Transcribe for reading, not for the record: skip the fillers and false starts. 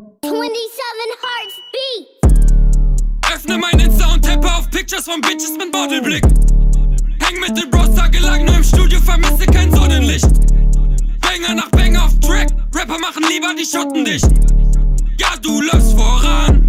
Hearts Beat. Öffne mein Insta und tappe auf Pictures von Bitches mit Modelblick. Häng mit den Bros tagelang nur im Studio, vermisse kein Sonnenlicht. Banger nach Banger auf Track, Rapper machen lieber die Schotten dicht. Ja, du läufst voran,